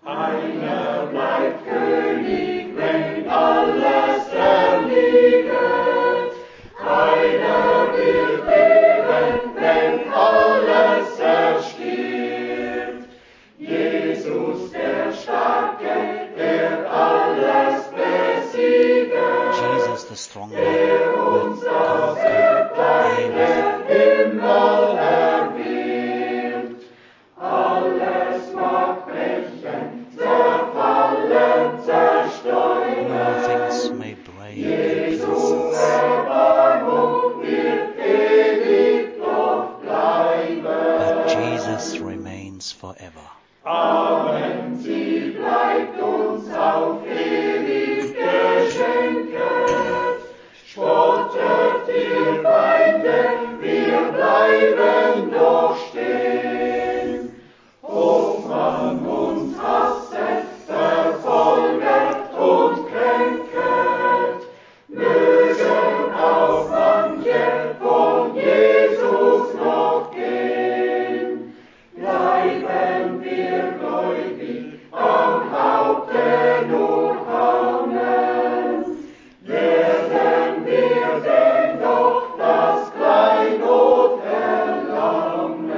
Einer bleibt König, wenn alles erliegt. Einer wird leben, wenn alles erstirbt. Jesus der Starke, der alles besiegt. Jesus the strong one Der will uns aus conquer everything. Himmel erwirbt. Alles mag brechen, zerfallen, zerstreuen. All things may break in Jesus pieces, Erbarmung wird ewig doch bleiben. but Jesus remains forever. Amen, sie bleibt uns auf ewig geschenket. Spottet ihr Feinde, wir bleiben doch stehen. Ob man uns hasset, verfolget und kränket, mögen auch manche von Jesus noch gehen. Bleiben wir gläubig, am Haupte nur hangen, werden wir denn doch das Kleinod erlangen.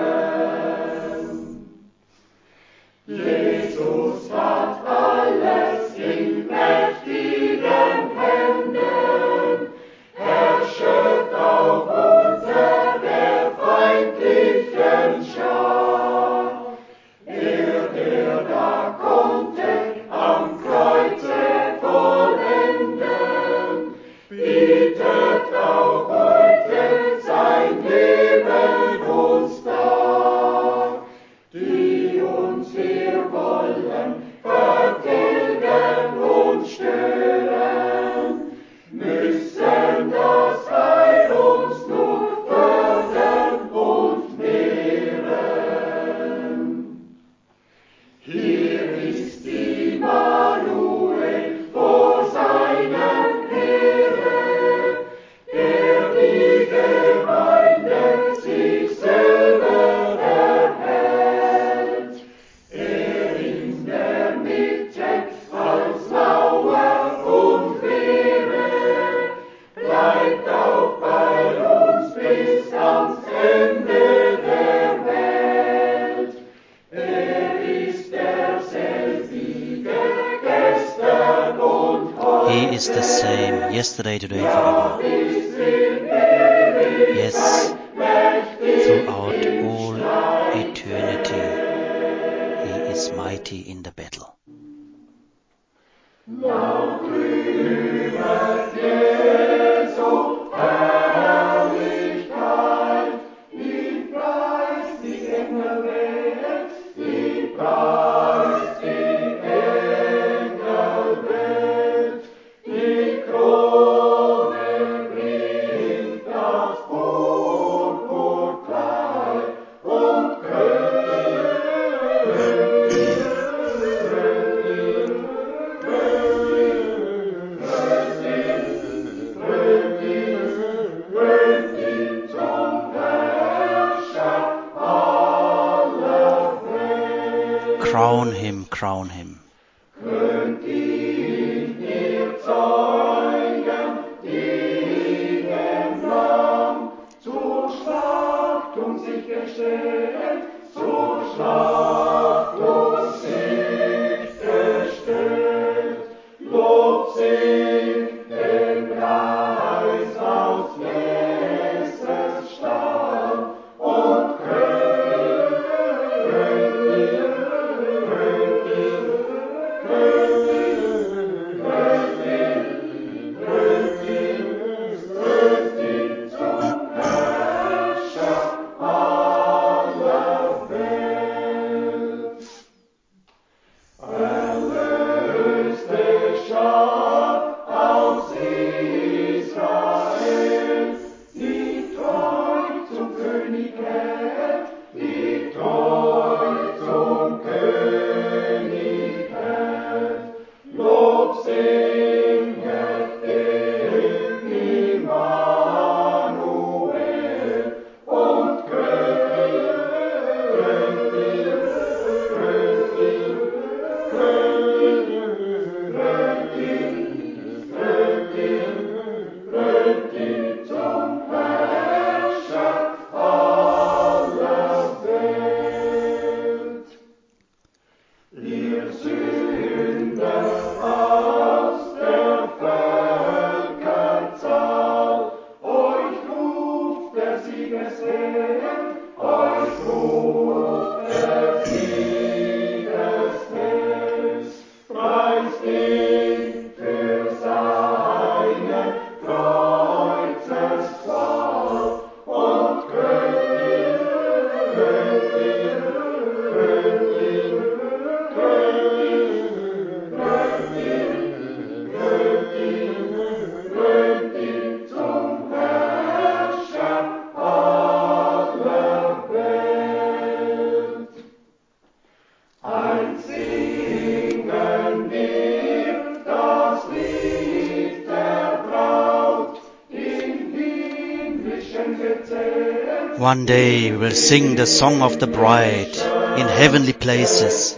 Jesus hat alles in mächtigen Händen, herrschet auch unter der feindlichen Schar. Der da konnte am Kreuze vollenden, bietet auch heute sein Leben uns dar. Die uns wir wollen vertilgen und stören, müssen das Heil uns nur fördern und mehren. Hier ist Immanuel vor seinem Heere, der die Gemeinde sich selber erhält. Er in der Mitte als Mauer und Wehre, bleibt auch bei uns bis ans Ende der Welt. Er ist derselbige gestern und heute. He is the same yesterday, today, forever. Yes, throughout all eternity, He is mighty in the battle. Laut rühmet Jesu Herrlichkeit, ihn preist die Engelwelt, ihn preist die Engelwelt. Die Krone bringt das Purpurkleid und krönt ihn zum Herrscher aller Welt. Crown Him, crown Him. Krönt ihn, ihr Zeugen, die dem Lamm zur Schlachtung sich gestellt, zur Schlachtung sich gestellt. Lob singt dem Preis aus Jesses Stall und krönt ihn, One day we will sing the song of the bride in heavenly places.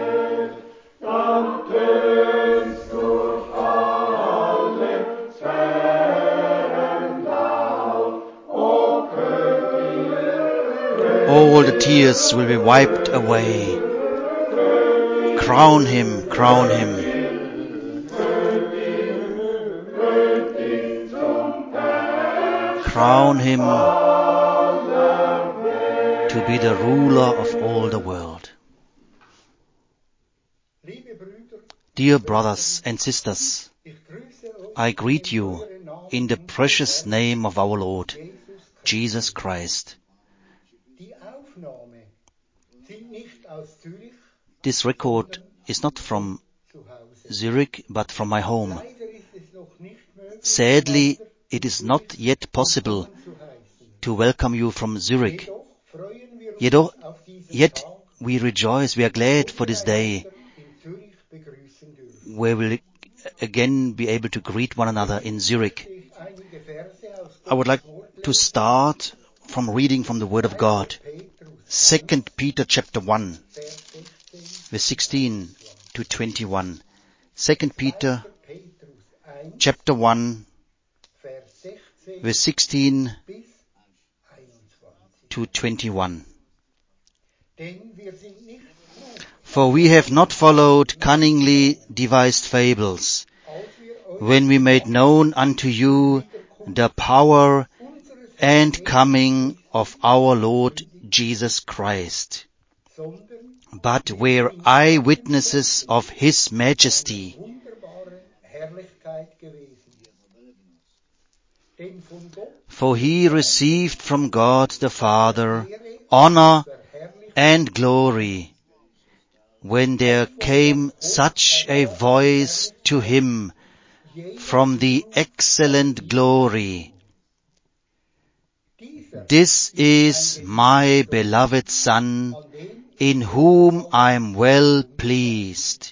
dann tönst durch alle Sphären laut, o Königin. All the tears will be wiped away. Crown him, crown him. Crown him to be the ruler of all the world. Dear brothers and sisters, I greet you in the precious name of our Lord, Jesus Christ. This record is not from Zurich, but from my home. Sadly, it is not yet possible to welcome you from Zurich. Yet we rejoice, we are glad for this day, where we'll again be able to greet one another in Zurich. I would like to start from reading from the Word of God. 2 Peter chapter 1, verse 16 to 21. 2 Peter chapter 1, verse 16 to 21. For we have not followed cunningly devised fables, when we made known unto you the power and coming of our Lord Jesus Christ, but were eyewitnesses of his majesty. For he received from God the Father honor and glory, when there came such a voice to him from the excellent glory, This is my beloved Son, in whom I am well pleased.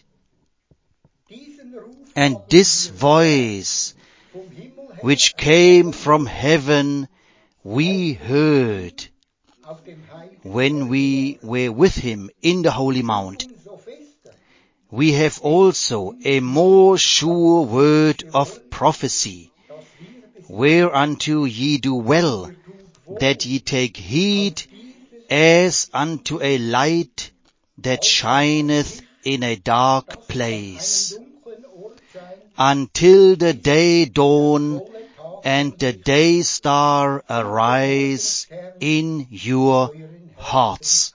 And this voice, which came from heaven, we heard when we were with him in the holy mount. We have also a more sure word of prophecy, whereunto ye do well, that ye take heed as unto a light that shineth in a dark place, until the day dawn and the day star arise in your hearts.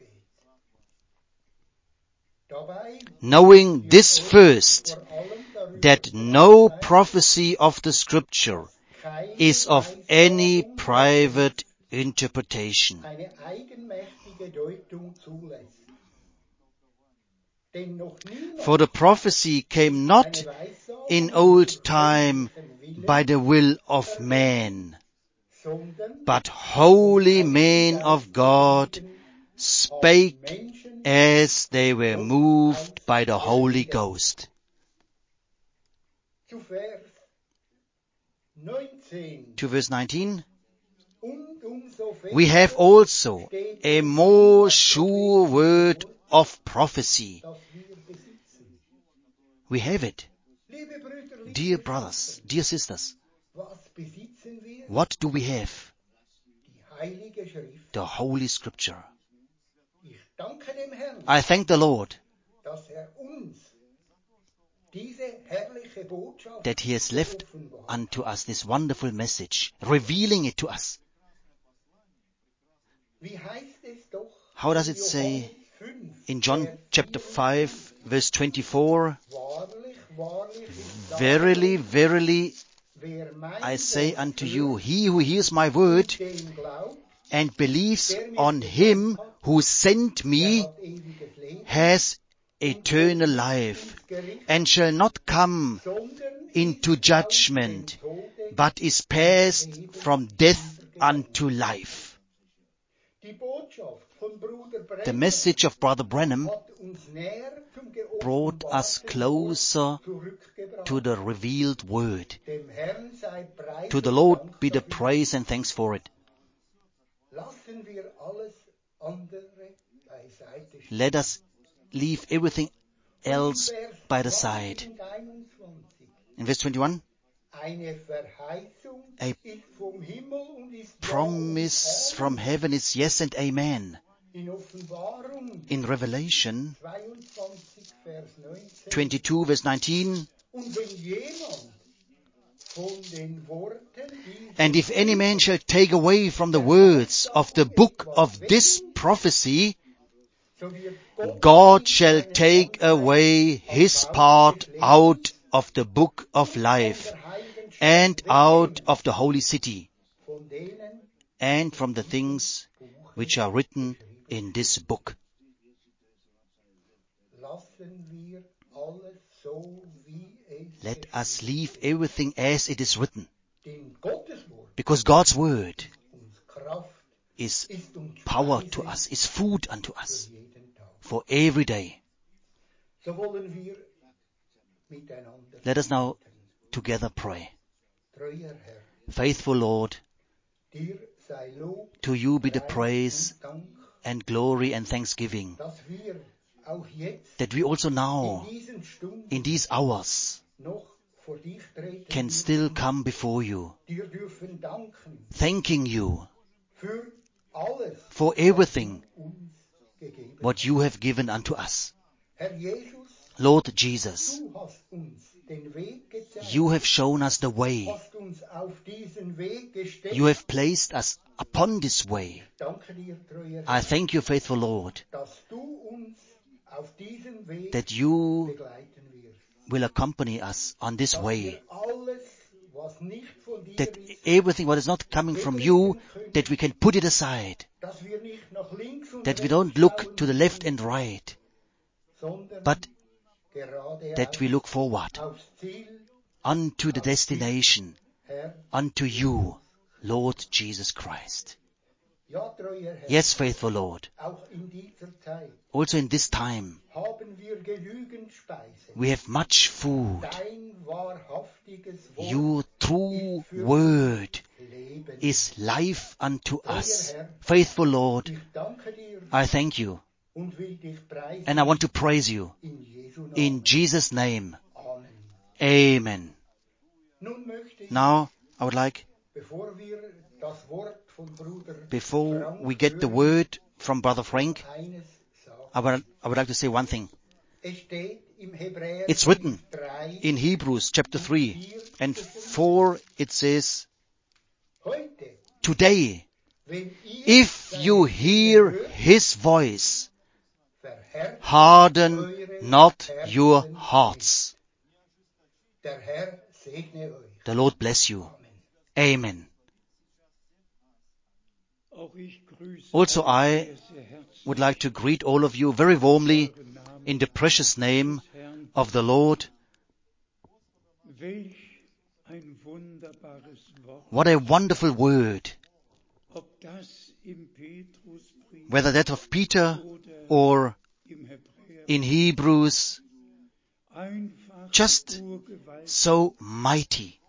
Knowing this first, that no prophecy of the Scripture is of any private interpretation. For the prophecy came not in old time by the will of man, but holy men of God spake as they were moved by the Holy Ghost. To verse 19. We have also a more sure word of prophecy. We have it. Dear brothers, dear sisters, what do we have? The Holy Scripture. I thank the Lord that He has left unto us this wonderful message, revealing it to us. How does it say in John chapter 5, verse 24? Verily, verily, I say unto you, he who hears my word and believes on him who sent me has eternal life, and shall not come into judgment, but is passed from death unto life. The message of Brother Branham brought us closer to the revealed word. To the Lord be the praise and thanks for it. Let us leave everything else by the side. In verse 21, a promise from heaven is yes and amen. In Revelation 22, verse 19, and if any man shall take away from the words of the book of this prophecy, God shall take away his part out of the book of life and out of the holy city and from the things which are written in this book. Let us leave everything as it is written, because God's word is power to us, is food unto us for every day. Let us now together pray. Faithful Lord, to you be the praise and glory and thanksgiving, that we also now, in these hours, can still come before you, thanking you for everything what you have given unto us. Lord Jesus, you have shown us the way. You have placed us upon this way. I thank you, faithful Lord, that you will accompany us on this way. That everything what is not coming from you, that we can put it aside. That we don't look to the left and right, but that we look forward unto the destination, unto you, Lord Jesus Christ. Yes, faithful Lord, also in this time, we have much food. Your true word is life unto us. Faithful Lord, I thank you, and I want to praise you. In Jesus' name, amen. Now, I would like, before we get the word from Brother Frank, I would like to say one thing. It's written in Hebrews chapter 3 and 4, it says, today, if you hear his voice, harden not your hearts. The Lord bless you. Amen. Also, I would like to greet all of you very warmly in the precious name of the Lord. What a wonderful word. Whether that of Peter or in Hebrews, just so mighty.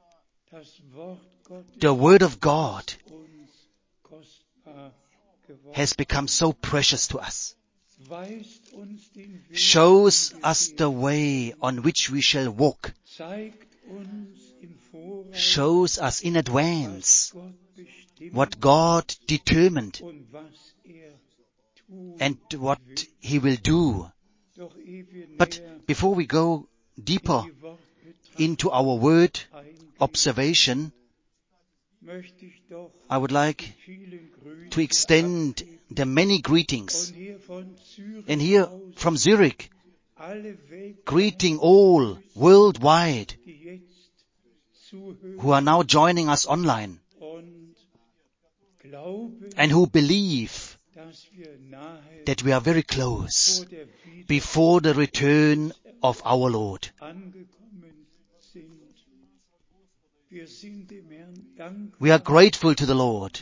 The Word of God has become so precious to us. Shows us the way on which we shall walk. Shows us in advance what God determined and what He will do. But before we go deeper into our word observation, I would like to extend the many greetings. And here from Zurich, greeting all worldwide who are now joining us online and who believe that we are very close before the return of our Lord. We are grateful to the Lord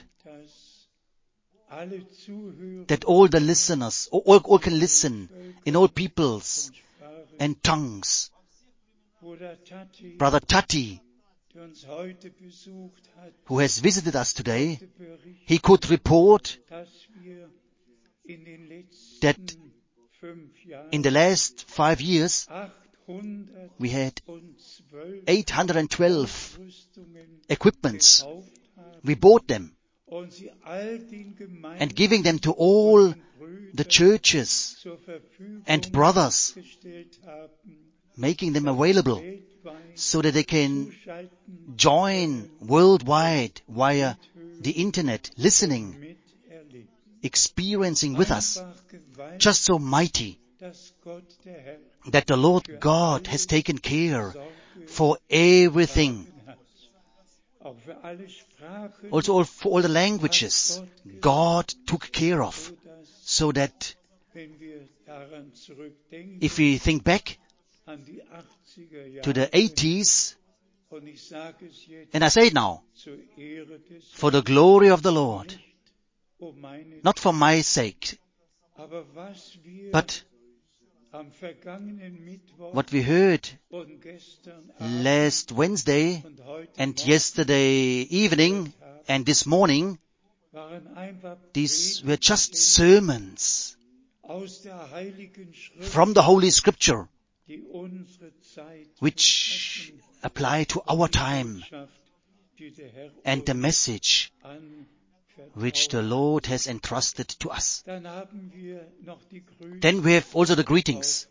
that all the listeners, all can listen in all peoples and tongues. Brother Tati who has visited us today, he could report that in the last 5 years we had 812 equipments. We bought them and giving them to all the churches and brothers, making them available so that they can join worldwide via the internet, listening, experiencing with us. Just so mighty that the Lord God has taken care for everything. Also for all the languages God took care of, so that if we think back to the 80s, and I say it now, for the glory of the Lord, not for my sake, but what we heard last Wednesday and yesterday evening and this morning, these were just sermons from the Holy Scripture, which apply to our time and the message which the Lord has entrusted to us. Then we have also the greetings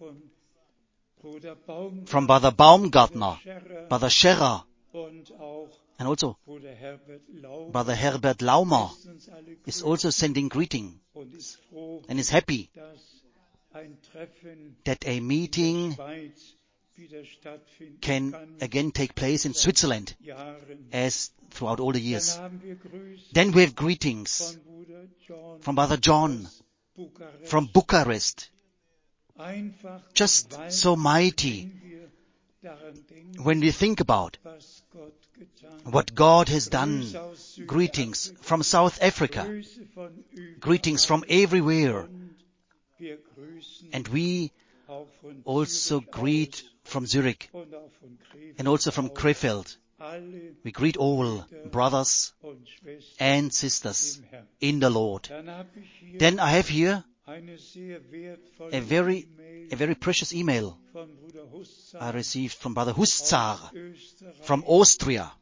from Brother Baumgartner, Brother Scherer, and also Brother Herbert Laumer is also sending greeting and is happy that a meeting can again take place in Switzerland as throughout all the years. Then we have greetings from Brother John from Bucharest. Just so mighty when we think about what God has done. Greetings from South Africa. Greetings from everywhere. And we also greet from Zurich and also from Krefeld. We greet all brothers and sisters in the Lord. Then I have here a very precious email I received from Brother Hustzar from Austria,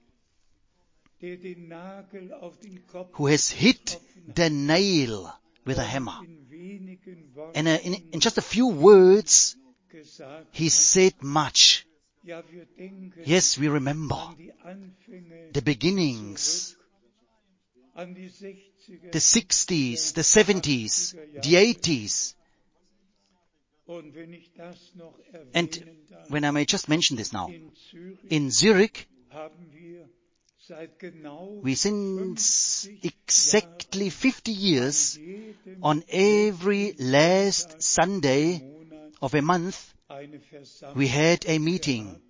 who has hit the nail with a hammer. And in just a few words, he said much. Yes, we remember the beginnings, the 60s, the 70s, the 80s. And when I may just mention this now, in Zurich, we since exactly 50 years, on every last Sunday of a month, we had a meeting.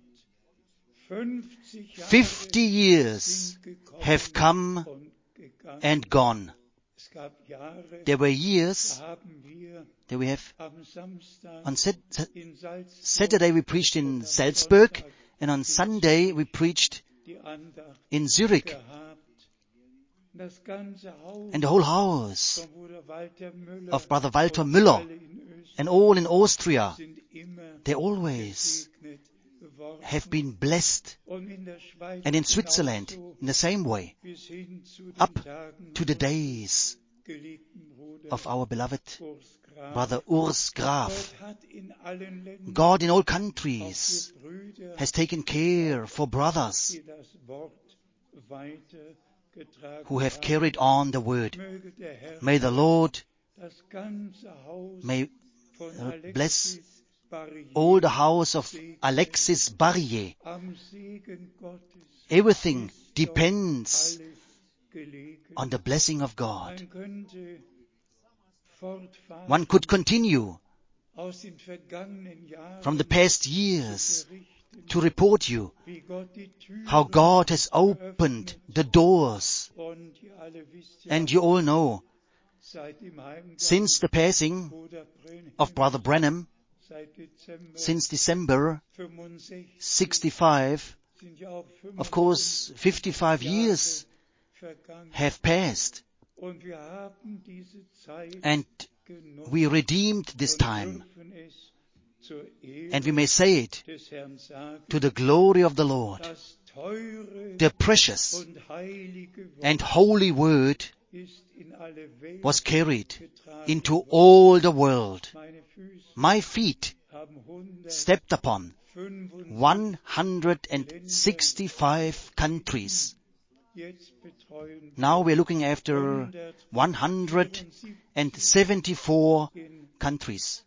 50 years have come and gone. There were years that we have. On Saturday we preached in Salzburg, and on Sunday we preached in Zurich. And the whole house of Brother Walter Müller and all in Austria, they always have been blessed. And in Switzerland, in the same way, up to the days of our beloved Brother Urs Graf. God in all countries has taken care for brothers who have carried on the word. May the Lord bless all the house of Alexis Barrier. Everything depends on the blessing of God. One could continue from the past years to report you how God has opened the doors. And you all know, since the passing of Brother Branham, since December 65, Of course, 55 years have passed, and we redeemed this time. And we may say it to the glory of the Lord. The precious and holy word was carried into all the world. My feet stepped upon 165 countries. Now we're looking after 174 countries.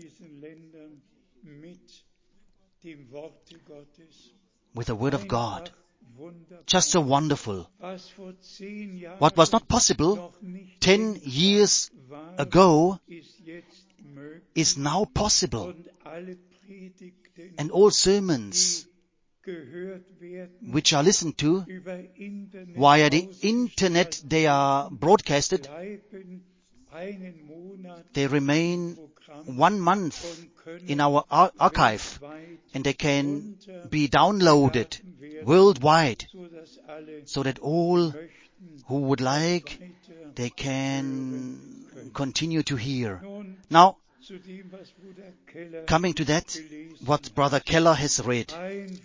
With the Word of God. Just so wonderful. What was not possible 10 years ago is now possible. And all sermons which are listened to via the internet, they are broadcasted. They remain 1 month in our archive, and they can be downloaded worldwide, so that all who would like, they can continue to hear. Now, coming to that, what Brother Keller has read,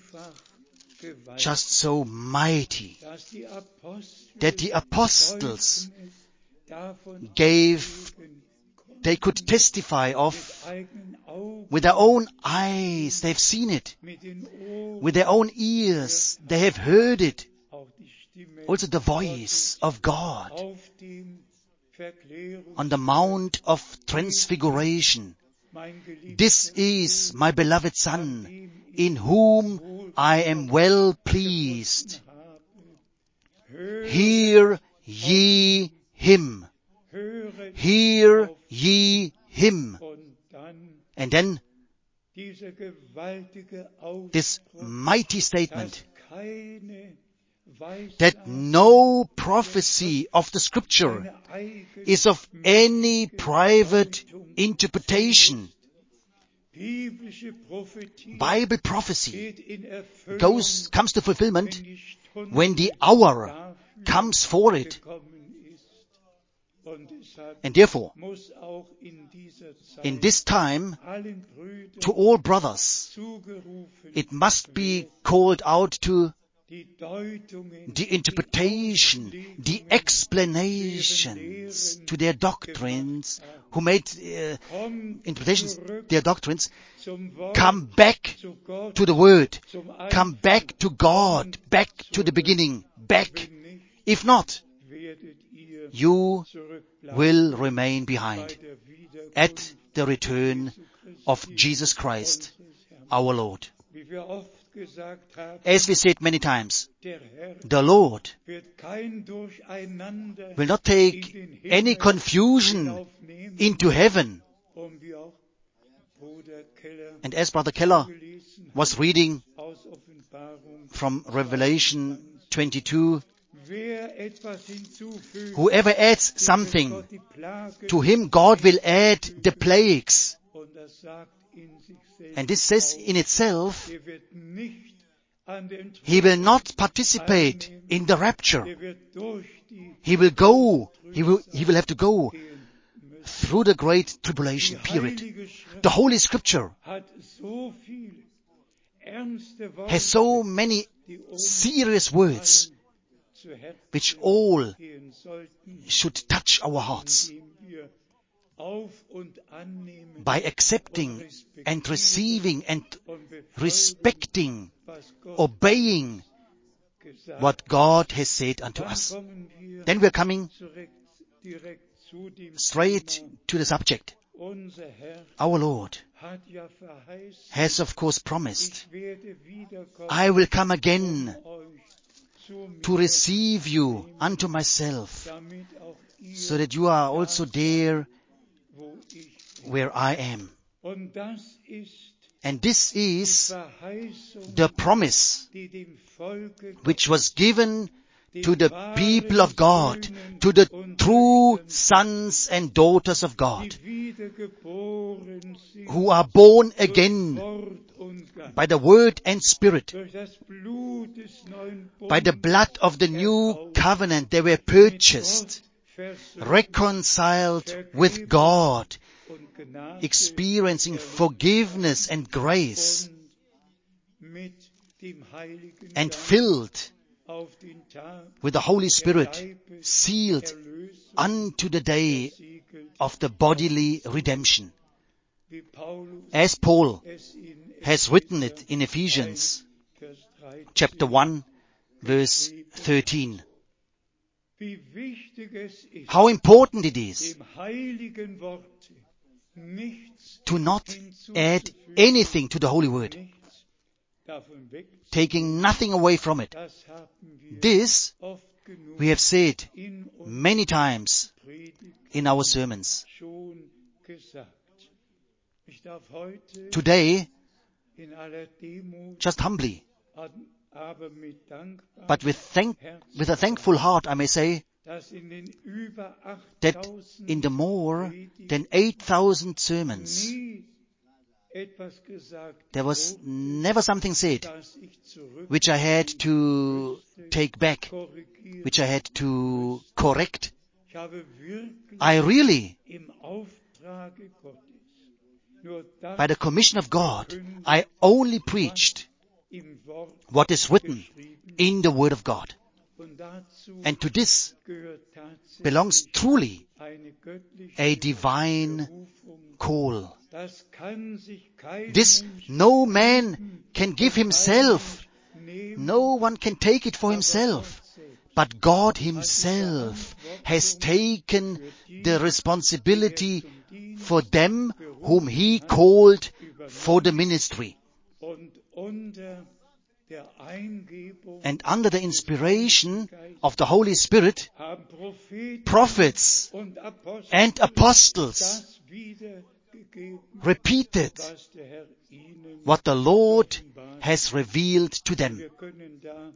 just so mighty, that the apostles they could testify of with their own eyes. They've seen it. With their own ears, they have heard it. Also the voice of God on the Mount of Transfiguration. This is my beloved Son, in whom I am well pleased. Hear ye him. Hear ye him. And then this mighty statement that no prophecy of the Scripture is of any private interpretation. Bible prophecy comes to fulfillment when the hour comes for it. And therefore, in this time, to all brothers, it must be called out to the interpretation, the explanations to their doctrines, who made interpretations, their doctrines. Come back to the Word. Come back to God. Back to the beginning. Back. If not, you will remain behind at the return of Jesus Christ, our Lord. As we said many times, the Lord will not take any confusion into heaven. And as Brother Keller was reading from Revelation 22, whoever adds something, to him God will add the plagues. And this says in itself, he will not participate in the rapture. He will have to go through the great tribulation period. The Holy Scripture has so many serious words which all should touch our hearts. By accepting and receiving and respecting, obeying what God has said unto us. Then we're coming straight to the subject. Our Lord has of course promised, I will come again to receive you unto myself, so that you are also there where I am. And this is the promise which was given to the people of God, to the true sons and daughters of God, who are born again by the word and spirit. Durch das Blut des neuen By the Bundes blood of the new covenant, they were purchased, versöhnt reconciled with God, und Gnade experiencing forgiveness and grace, und mit dem Heiligen and Geist filled auf den Tag with the Holy Spirit, Leibes sealed Erlösung unto the day versiegelt, of the bodily redemption. wie Paulus As Paul es in has written it in Ephesians 1, Vers 13 chapter 1, verse 13. wie wichtig es ist, How important it is dem heiligen Worte nichts to not add hinzuzufügen, anything to the Holy Word, nichts davon wegzunehmen. taking nothing away from it. Das haben wir This oft genug we have said in unserer many times Predigt in our sermons. schon gesagt. Ich darf heute Today, in aller Demut, just humbly, aber mit Dankbarkeit, but with a thankful heart, I may say, dass in den über that 8000 in the more Predigten than 8,000 sermons, nie etwas gesagt there was wurde, never something said das ich zurück which I had to take back, korrigieren. which I had to correct. Ich habe wirklich I really, im Auftrage Gottes nur das by the commission of God, I only preached im Wort what is written geschrieben in the Word of God. und dazu And to this gehört tatsächlich belongs truly eine göttliche a divine Berufung. call. Das kann sich kein This Mensch no man can give himself. nehmen, No one can take it for aber himself. Gott selbst But God himself has taken the responsibility for them whom he called for the ministry. und unter der Eingebung And under the inspiration of the Holy Spirit, haben Propheten prophets und Apostel and apostles das wiedergegeben, repeated was der Herr ihnen what the Lord offenbart. has revealed to them. Wir können da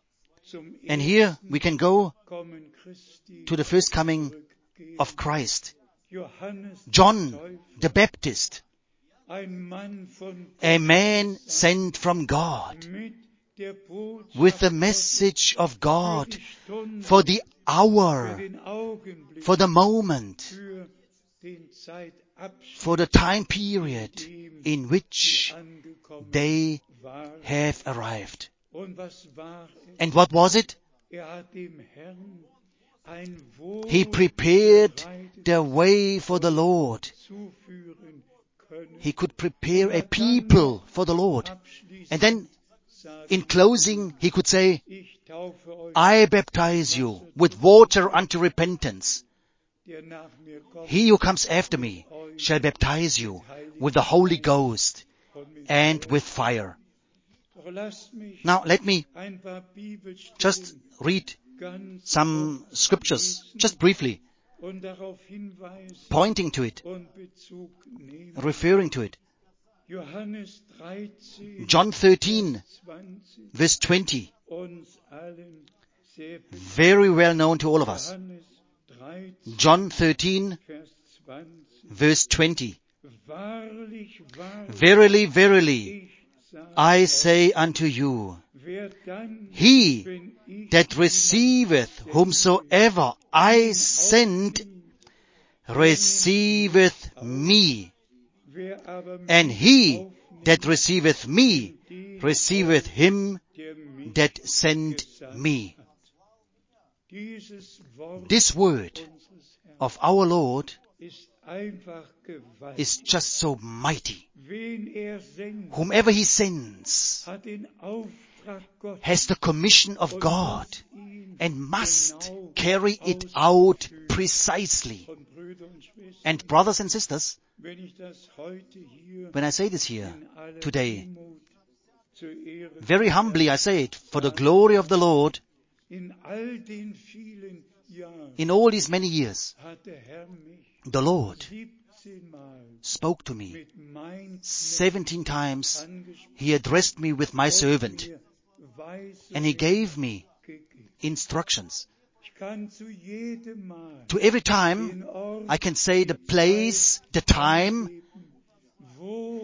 zum And here we can go Kommen Christi to the first coming zurückgehen. of Christ. Johannes John der Täufer, the Baptist, ein Mann von a Gott man sent from God mit der Botschaft with the Gottes message of für God die Stunde, for the für hour, den Augenblick, for the moment, für den Zeitabschnitt, for the time period in which angekommen they war. have arrived. Und was war es? And what was it? Hat dem Herrn ein He prepared the wohlbereitetes way for the Lord. zuführen können. He could prepare a people for the Lord. Abschließend And then sagen, in closing, he could say, ich taufe euch, I baptize you with water unto repentance. der nach mir kommt, He who comes after me shall baptize you with the Holy Ghost und mit and Feuer. with fire. Doch lasst mich Now let me ein paar Bibelstellen just read ganz some kurz scriptures, lesen just briefly, und darauf hinweisen pointing to it, und Bezug nehmen. referring to it. Johannes 13, John 13, 20, verse 20, uns allen sehr bekannt. very well known to all of us. Johannes 13, John 13, Vers 20. verse 20. Wahrlich, wahrlich, Verily, verily, ich sage I euch, say unto you, wer dann, he wenn ich that receiveth whomsoever I send receiveth me, wer aber mich and he aufnimmt, that receiveth me den receiveth him der mich that sent gesandt me. hat. Dieses Wort This word unseres Herrn of our Lord ist einfach gewaltig. is just so mighty. Wen sendet, Whomever he sends hat den Auftrag Gottes has the commission of und God muss ihn and must genau carry it ausführen. out precisely. Und Brüder und Schwestern, And brothers and sisters, wenn ich das heute hier when I say this here in aller today, Demut zur Ehre very des humbly I Herrn say it, for the glory of the Lord, in all den vielen Jahren in all these many years, hat der Herr mich the Lord 17 Mal spoke to me. mit mein 17 times angesprochen he addressed me with my und servant, mir Weisungen and he gave me gegeben. instructions. Ich kann zu jedem Mal To every time, den Ort I can say the place, the time, angeben, wo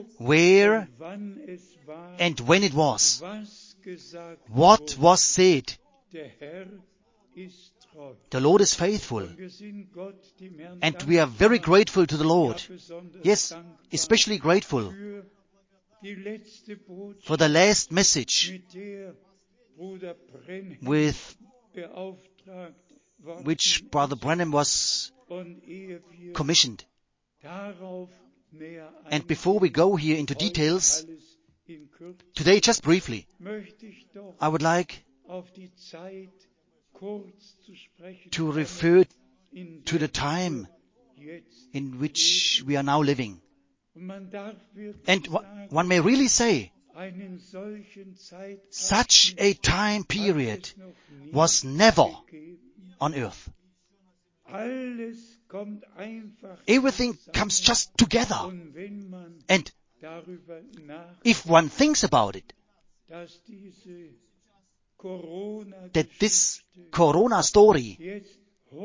where und wann es war, and when it was, was gesagt what wurde. was said. Der Herr ist treu. The Lord is faithful, Und wir sind Gott, dem Herrn, and we are very dankbar, grateful to the ja, Lord. besonders Yes, dankbar especially grateful für die letzte Botschaft, for the last message mit der Bruder Brenhem with beauftragt worden which Brother Branham was und ehe wir commissioned. darauf näher And before we go here into heute details, alles in Kürze, today just briefly, möchte ich doch I would like auf die Zeit kurz zu sprechen to kommen, refer in to the der time wir jetzt in which we are now living. und man darf wirklich And sagen, one may really say, einen solchen such a time hat period es noch nie was never gegeben. on earth. Alles kommt einfach Everything zusammen. comes just together. Und wenn man And darüber nachdenkt, if one thinks about it, dass diese Corona that this Corona story jetzt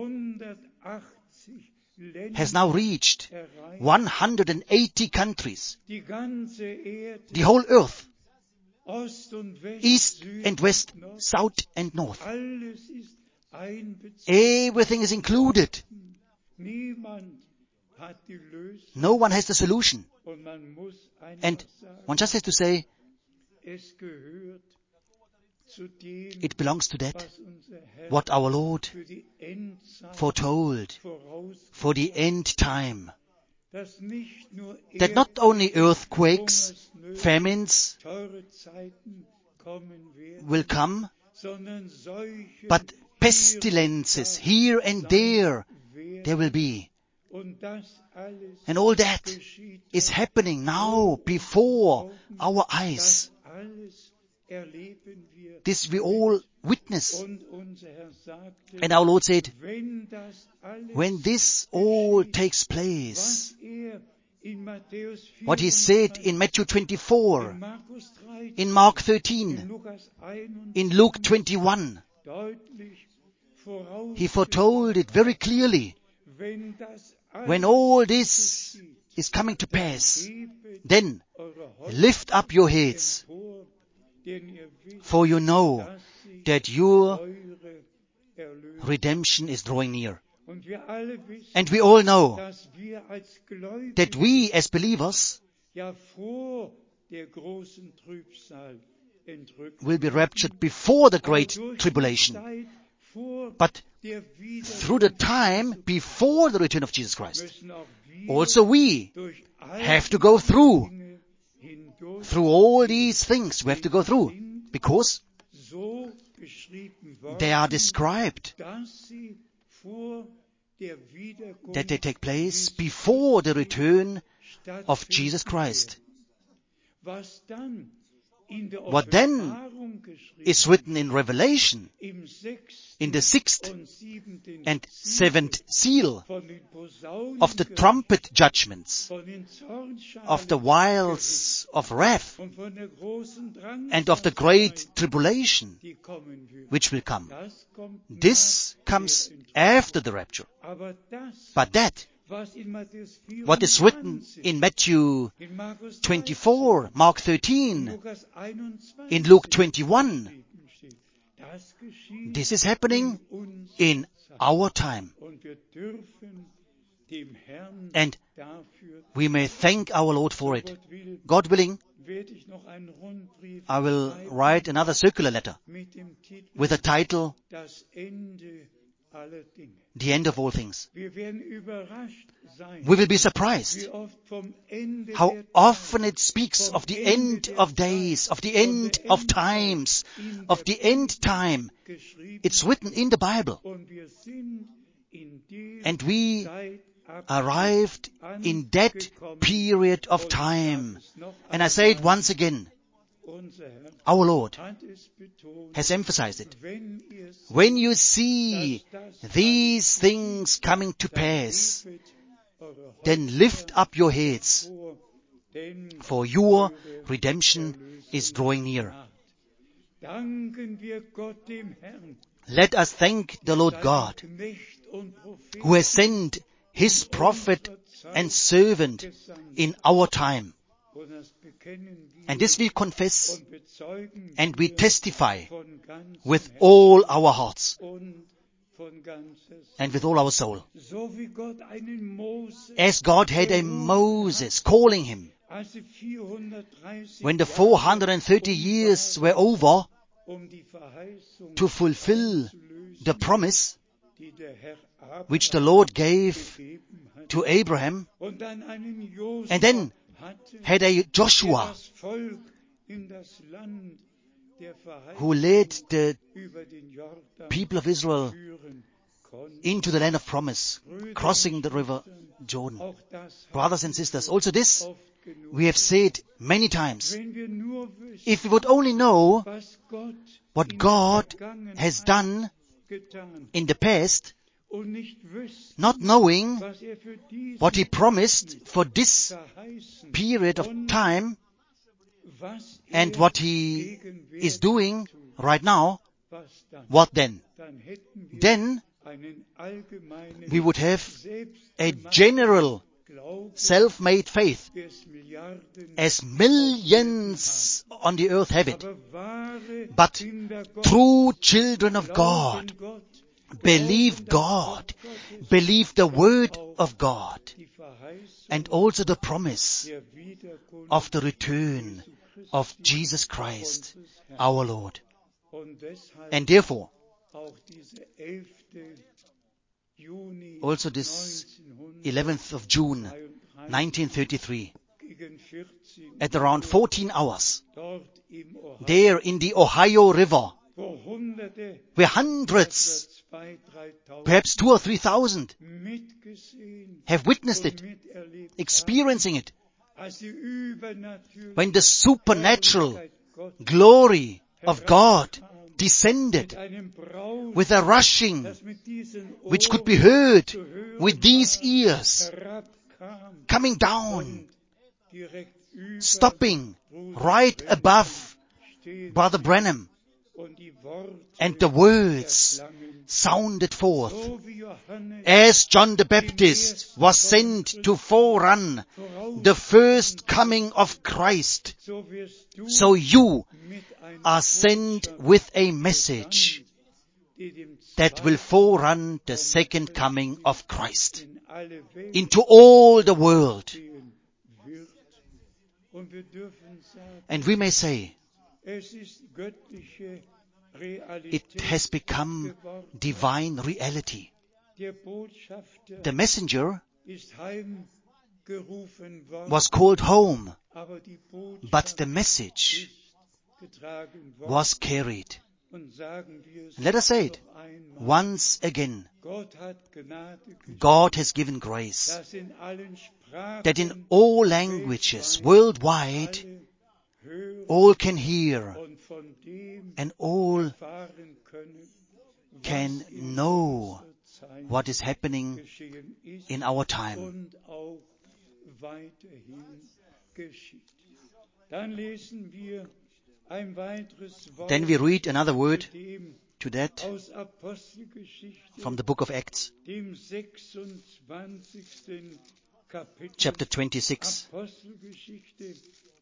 180 Länder has now reached erreicht, 180 countries, die ganze Erde, the whole earth, Ost und West, east Süd and west, und Nord, south and north. alles ist einbezogen. Everything is included. Niemand hat die Lösung No one has the solution. und man muss einfach And sagen, one just has to say, es gehört zu dem, it belongs to that, was unser Herr what our Lord für die Endzeit foretold vorausgesagt for the end time. dass nicht nur That not only earthquakes, Hungersnöte, famines teure Zeiten kommen werden, will come, sondern solche but pestilences here and there will be. Und das alles And all that geschieht is happening now before our eyes. das alles erleben wir. This we all witness. Und unser Herr sagte, And our Lord said, wenn das alles when this all geschieht, takes was place, in Matthäus 4, what he said in Matthew 24, in Markus 13, in Mark in 13, Lukas 21, in Luke 21, deutlich he foretold it very clearly. wenn das alles When all this geschieht, is coming to pass, hebet then eure Häupter lift up your heads, empor, denn ihr wisst, for you know dass sich that your eure Erlösung. redemption is drawing near. Und wir alle wissen, And we all know dass wir als Gläubige that we as believers ja vor der großen Trübsal entrückt will be werden. raptured before the Aber great durch die tribulation. Zeit vor But der through the time before the return of Jesus Christ, müssen auch wir also we durch all have to go through Dinge hindurch all these things we have to go through, because so geschrieben worden, they are described, dass sie vor der Wiederkunft that they take place before the return of stattfinden Jesus Christ. werden. Was dann in der What then Offenbarung geschrieben is written in Revelation, im 6. in the sixth und 7. and seventh seal von den Posaunen of the trumpet judgments, von den Zornschalen of the vials of wrath, und von der großen and of the great tribulation die kommen wird. which will come. Das kommt This nach comes der Entrückung. after the rapture. Aber das, But that, was in Matthäus 24, what is written in Matthew in Markus 24, Mark 13, 13, Lukas 21, in Luke 21, geschrieben steht, das geschieht this is happening in in our time. und wir dürfen dem Herrn And dafür, we may thank our Lord for it. Gott will, God willing, werde ich noch einen Rundbrief I will schreiben write another circular letter mit dem Titel with the title, Das Ende aller Dinge. The End of All Things. Wir werden überrascht sein, We will be surprised wie oft vom Ende how der often Zeit, it speaks vom of the Ende end der of Zeit, days, of the von end der of Endzeit times, in of der the end time. geschrieben It's written in the Bible. und wir sind in dem And we Zeitabschnitt arrived in that angekommen. period of Und ich time. sage es noch And I say it einmal, once again, unser Herr our Lord hat es betont, has emphasized it. wenn ihr When you see these things coming to pass, then lift up your heads, for your redemption is drawing near. Danken wir Gott dem Herrn, Let us thank the Lord God, Knecht und Prophet who has sent his prophet and servant in our time. And this we confess und bezeugen and we testify von ganzem with Herzen all our hearts und von ganzer Seele. and with all our soul. So wie Gott einen Mose, As God had a Moses calling him als sie 430 when the Jahre 430 years were over die Verheißung to fulfill einzulösen, the promise die der Herr Abraham which the Lord gave gegeben hat. to Abraham, Und dann einen Josua and then hatte, had a der Joshua das Volk in das Land der who Verheißung led the über den Jordan people of Israel führen konnte. into the land of promise, crossing the river Jordan. Auch das Brothers and sisters, also this oft genug. we have said many times. Wenn wir nur wüssten, If we would only know was Gott what in God der Vergangenheit has done getan in the past, und nicht wüssten, not knowing was für diesen what He promised for this verheißen period of und time was and what He gegenwärtig is doing tut, right now, was dann? what then? Dann hätten wir Then einen allgemeinen, we would have a selbstgemachten general Glauben self-made faith des Milliarden, as millions on the earth have it. aber wahre But Kinder Gottes true children of glauben God Gott, believe God, believe the word of God, die Verheißung and also the promise der Wiederkunft of the return of Jesus Christ, our Lord. und deshalb And therefore, auch diese 11. Juni also this 11th of June 1933, gegen 14 at around 14 hours, dort im Ohio, there in the Ohio River, wo Hunderte, where hundreds, 2.000, 3.000 perhaps 2,000 or 3,000 mitgesehen have witnessed und it, miterlebt experiencing it, haben, als die übernatürliche when the supernatural Herrlichkeit Gottes glory of God descended mit einem Brausen, with a rushing das mit diesen which could Ohren be heard zu hören with these war, ears herabkam coming down, und direkt über stopping Bruder right Branham above stehen Brother Branham, und die Worte and the words erklangen, sounded forth so wie Johannes as John the Baptist was sent to forerun the first coming of Christ. so wirst du So you mit einer are sent with a message die dem that will forerun the second coming of Christ in alle Welt into all the world. gehen wird. Und wir dürfen sagen, And we may say, es ist göttliche it Realität has become geworden. divine reality. Der Botschafter The messenger ist heimgerufen worden, was called home, aber die Botschaft but the message ist getragen worden. was carried. Und sagen wir es Let us say it noch einmal. once again. Gott hat Gnade gegeben, God has given grace dass in allen Sprachen that in all languages worldwide alle hören all can hear und von dem and all erfahren können, was can in know unserer Zeit what is happening geschehen ist in our time. und auch weiterhin geschieht. Dann lesen wir ein weiteres Wort Then we read another word zu dem to that aus Apostelgeschichte, from the book of Acts, dem 26. Kapitel. chapter 26. Apostelgeschichte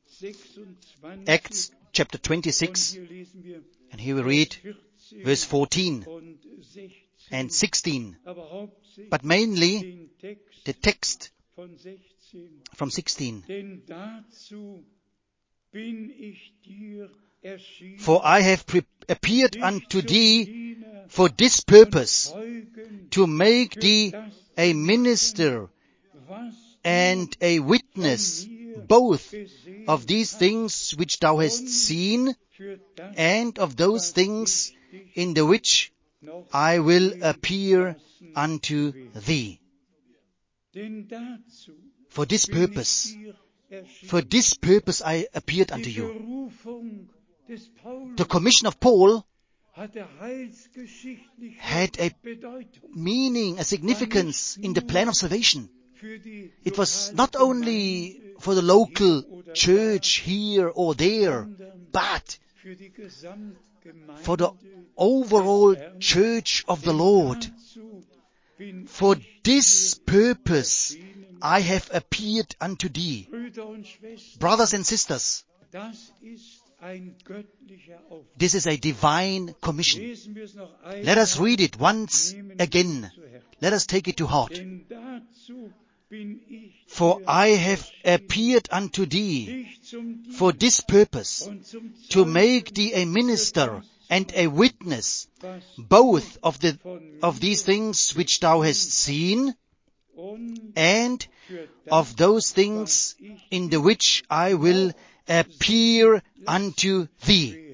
26. Acts chapter Und 26, hier lesen wir and here we read 14 verse 14 und 16. and 16, Aber hauptsächlich but mainly den Text the text von 16. from 16. Denn dazu bin ich dir erschienen, For I have appeared dich unto zum thee Diener for this und purpose, Zeugen to make für thee das a zu minister was and du a witness von mir both gesehen of these hast, things which thou hast seen für das, and of those was things ich dich in the which noch I will sehen appear lassen unto will. thee. Denn dazu For this bin ich purpose, dir erschienen. for this purpose I appeared unto Die you. Berufung des Paulus The commission of Paul hatte heilsgeschichtliche had a Bedeutung meaning, a significance in the plan of salvation. für die It was lokale not only Gemeinde for the local hier oder church here or there, sondern but für die Gesamtgemeinde for the overall des Herrn. church of the Denn Lord. dazu bin For ich this dir purpose erschienen, I have appeared unto thee. Brüder und Schwestern, Brothers and sisters, das ist ein göttlicher Auftrag. this is a divine commission. Lesen wir es noch Let us einmal, read it once nehmen wir again. es zu Herzen. Let us take it to heart. Denn dazu bin ich For dir I have erschienen, appeared unto thee dich zum Dienst for this purpose, und zum to Zeugen make thee a minister and a witness, was both of these things which thou hast seen, und and für of those things in the which I will appear unto thee. werde.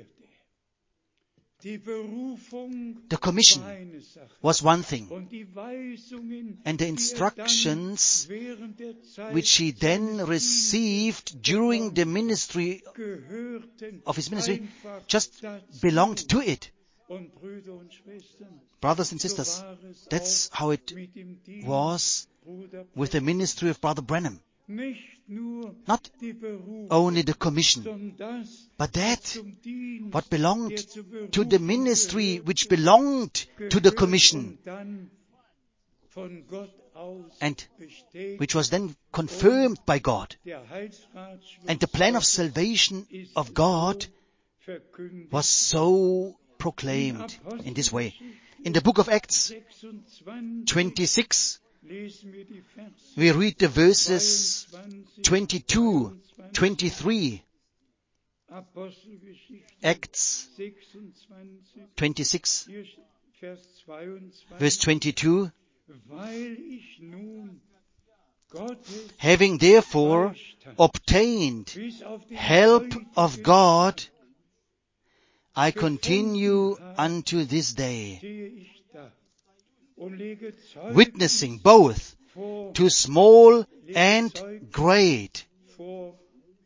Die Berufung The commission war eine Sache. was one thing, Und die Weisungen, and the die instructions er dann während der Zeit which he then seines received during the ministry gehörten, of his ministry einfach just dazu. belonged to it. Und Brüder und Schwestern, Brothers and so sisters, war es that's auch how it mit dem Dienst was Bruder with the ministry of Brother Branham. nicht nur Not die Berufung, only the commission, sondern das, but was that zum Dienst, what der belonged zur to the Berufung ministry gehörte, which belonged to the gehört commission, und dann von Gott aus and bestätigt. which was then confirmed by God. Der Heilsratschluss And the plan of Gottes salvation ist of God so verkündigt. was so proclaimed in this way. In the book of Acts 26 26, lesen wir die Verse we read the verses 22, 22, 23. Apostelgeschichte Acts 26, 26, hier Vers 22, verse 22. weil ich nun Gottes Having therefore Beistand obtained bis auf den help heutigen of God, I continue unto this day, stehe ich da und lege Zeugnis witnessing both vor, to small and great, vor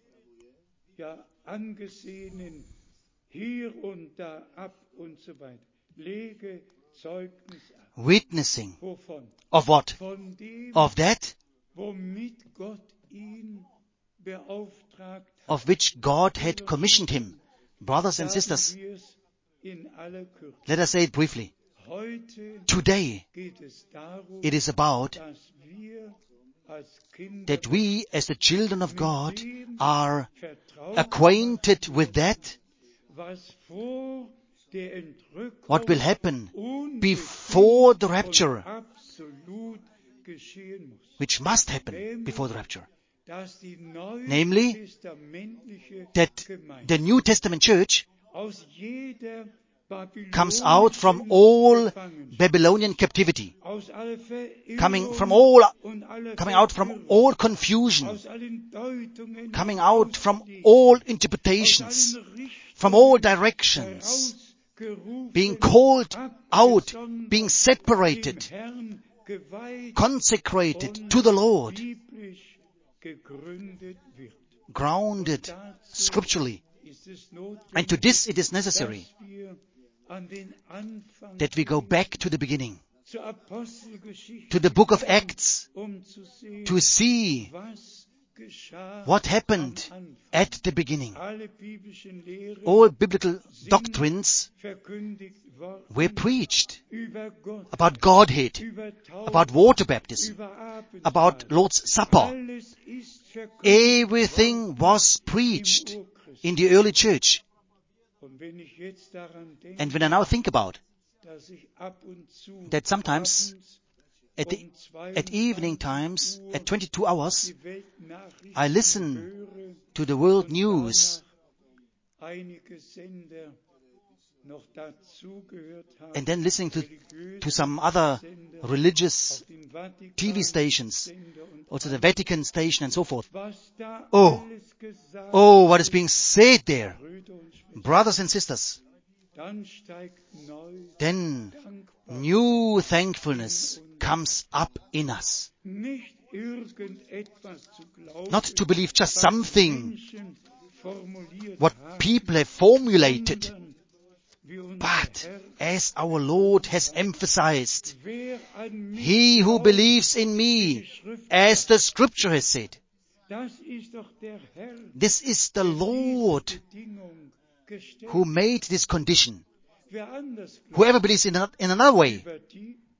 ja, angesehenen hier und da ab und so weiter. Lege Zeugnis ab. witnessing Wovon? of what? Von dem, Of that womit Gott ihn beauftragt hat. of which God had commissioned him. Brothers and sisters, Sagen wir es in aller Kürze. let us say it briefly. Heute Today geht es darum, it is about dass wir als Kinder that we as the children of God are vertraut acquainted with that, was vor der Entrückung what will happen unbedingt before the und rapture, absolut geschehen muss. which must happen before the rapture. Dass die Namely, neutestamentliche That Gemeinde the New Testament church aus jeder comes out from babylonischen all Gefangenschaft, Babylonian captivity, aus aller Verirrung coming und aller out from Verwirrung, all confusion, aus allen Deutungen coming und out from Auslegungen, all aus interpretations, allen Richtungen from all directions, herausgerufen, being called out, abgesondert, being dem separated, Herrn geweiht consecrated und to the Lord, biblisch gegründet wird. grounded scripturally. Ist es notwendig, And to this it is necessary dass wir an den Anfang that we go back to the beginning, zur Apostelgeschichte to the book of Acts, zu sehen, to see was geschah what happened am Anfang. at the beginning. Alle biblischen Lehren All biblical doctrines verkündigt worden were preached über Gott, about Godhead, über Taufe, about water baptism, über Abendmahl. about Lord's Supper. Alles ist verkündigt Everything worden was im preached Urchristen. in the early church. Und wenn ich jetzt daran denke, And when I now think about dass ich ab und zu that sometimes abends at, um at evening times, at 22 hours, die Weltnachrichten I listen höre to the world und news danach einige Sender noch dazugehört haben, and then listening religiöse to some other Sender, religious auf den Vatikan TV stations, Sender und also the Vatican station and so forth. was da Oh, alles gesagt Oh, what is being said there, Brüder und Schwestern, brothers and sisters. dann steigt neu Then dankbar, new thankfulness comes up in us. nicht irgendetwas zu glauben, Not to believe just was something, Menschen formuliert what haben, people have formulated, sondern wie unser but Herr, as our Lord has emphasized, wer an mich he who glaubt, believes in me, as the scripture has said, das ist doch der Herr, this is the der Lord diese Bedingung gestellt who hat. made this condition. Wer anders glaubt, Whoever believes in another way, über die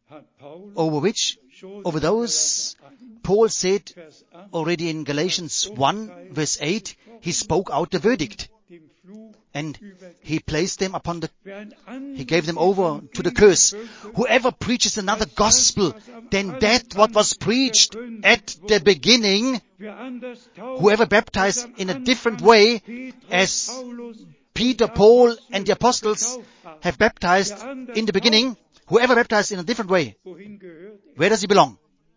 over those, Paul said already in Galatians 1 verse 8, he spoke out the verdict. And he placed them he gave them over to the curse. Whoever preaches another gospel than that what was preached at the beginning, whoever baptized in a different way as Peter, Paul, and the apostles have baptized in the beginning, whoever baptized in a different way, where does he belong?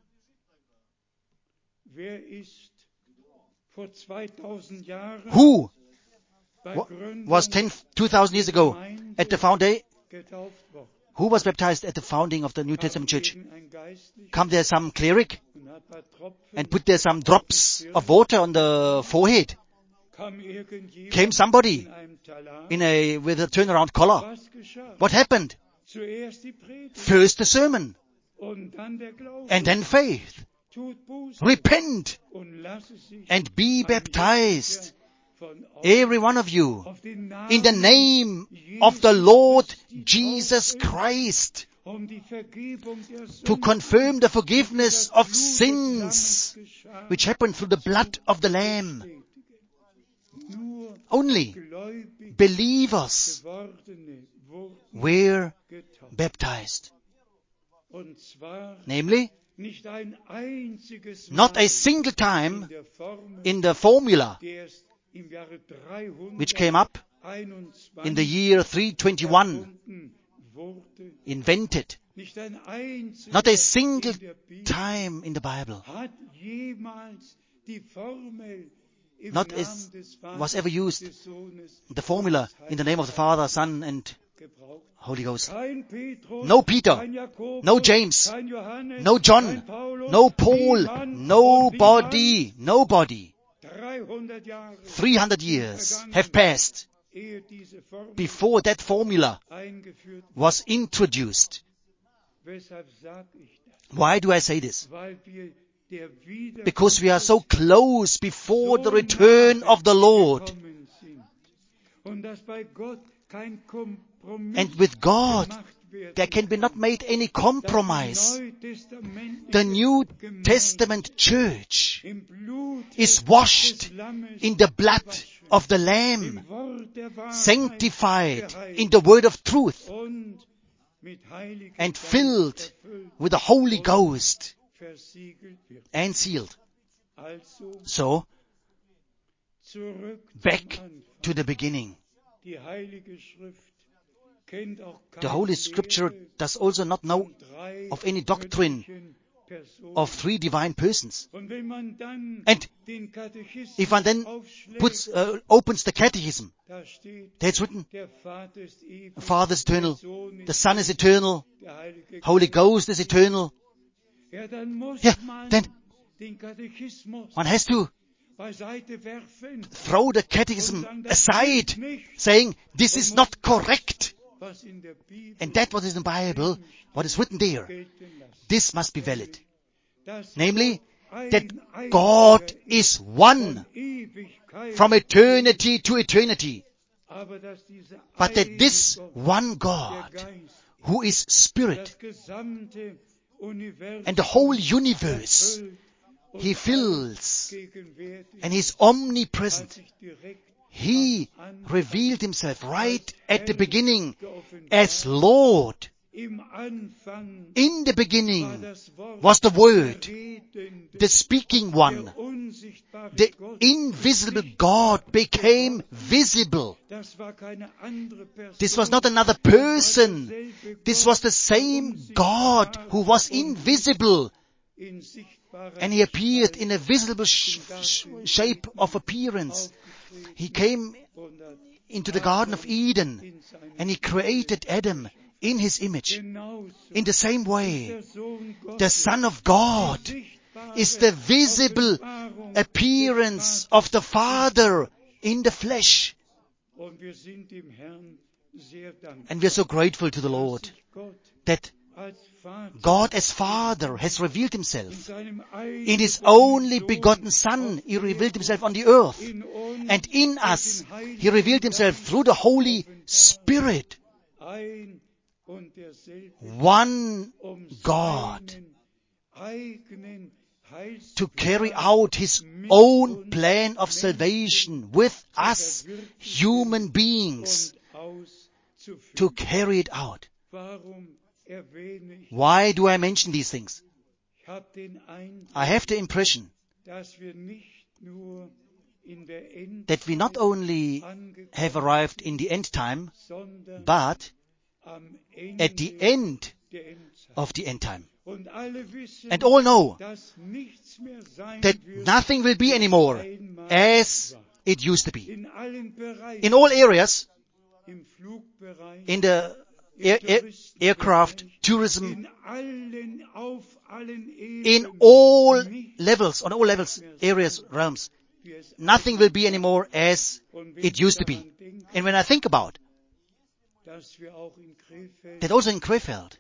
Who was 2,000 years ago at the foundation? Who was baptized at the founding of the New Testament church? Come there some cleric and put there some drops of water on the forehead? Came somebody with a turnaround collar? What happened? First the sermon, and then faith. Repent and be baptized, every one of you, in the name of the Lord Jesus Christ, to confirm the forgiveness of sins which happened through the blood of the Lamb. Only believers were baptized. Namely, not a single time in the formula which came up in the year 321, invented. Not a single time in the Bible. Not was ever used the formula in the name of the Father, Son, and Holy Ghost. No Peter, no James, no John, no Paul, nobody. 300 years have passed before that formula was introduced. Why do I say this? Because we are so close before the return of the Lord. And with God, there can be not made any compromise. The New Testament church is washed in the blood of the Lamb, sanctified in the word of truth, and filled with the Holy Ghost and sealed. So, back to the beginning. The Holy Scripture does also not know of any doctrine of three divine persons. And if one then opens the catechism, there's written, the Father is eternal, the Son is eternal, Holy Ghost is eternal. Yeah, then one has to throw the catechism aside, saying, this is not correct. And that what is in the Bible, what is written there, this must be valid. Namely, that God is one from eternity to eternity. But that this one God, who is Spirit, and the whole universe, He fills, and He's omnipresent. He revealed Himself right at the beginning as Lord. In the beginning was the Word, the speaking one. The invisible God became visible. This was not another person. This was the same God who was invisible. And He appeared in a visible shape of appearance. He came into the Garden of Eden and He created Adam in His image. In the same way, the Son of God is the visible appearance of the Father in the flesh. And we are so grateful to the Lord that God as Father has revealed Himself. In His only begotten Son, He revealed Himself on the earth. And in us, He revealed Himself through the Holy Spirit. und derselbe one God seinen eigenen to carry Heilsplan out His own plan of salvation with us, human beings, und to auszuführen. carry it out. Warum erwähne ich? Why do I mention these things? Ich habe den Eindruck, I have the impression dass wir nicht nur in der that we not Endzeit only have angekommen arrived in the end time, sondern but am at the Ende end der Endzeit. of the end time. Und alle wissen, And all know dass nichts mehr sein that wird, nothing will be anymore einmal as war. it used to be. In allen Bereichen, In all areas, im Flugbereich, in the aircraft, tourism, in allen, auf allen in Ebenen, all nichts levels, on all levels, areas, realms, wie es nothing will be anymore as Und wenn it wir used to be. daran denken, And when I think about dass wir auch in Krefeld that also in Krefeld,